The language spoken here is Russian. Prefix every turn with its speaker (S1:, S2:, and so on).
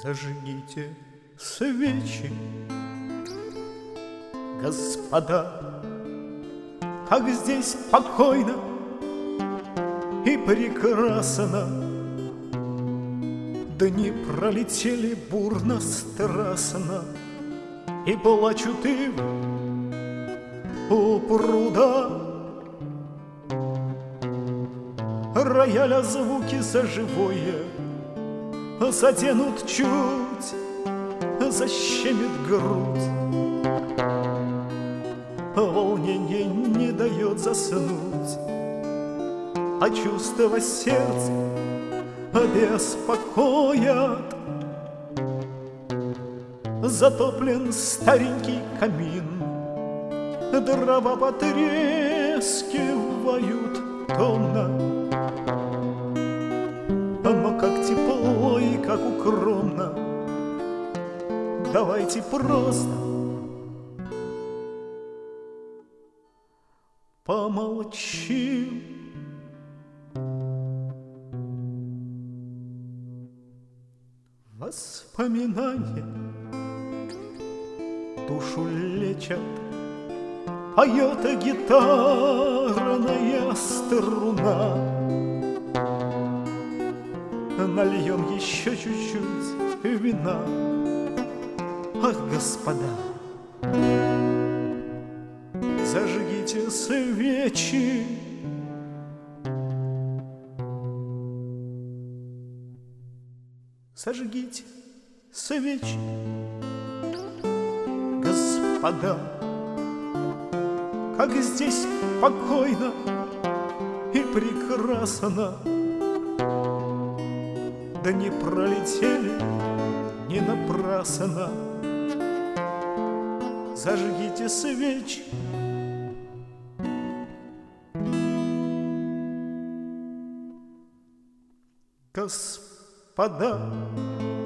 S1: Зажгите свечи, господа, как здесь спокойно и прекрасно. Дни пролетели бурно, страстно, и плачут ивы у пруда. Рояля звуки за живое заденут чуть, защемит грудь. Волнение не дает заснуть, а чувства сердца беспокоят. Затоплен старенький камин, дрова потрескивают томно. Но как тепло и как укромно, давайте просто помолчим. Воспоминания душу лечат, поет гитарная струна. Нальем еще чуть-чуть вина. Ах, господа, зажгите свечи. Зажгите свечи, господа, как здесь спокойно и прекрасно. Да не пролетели не напрасно. Зажгите свечи. Господа,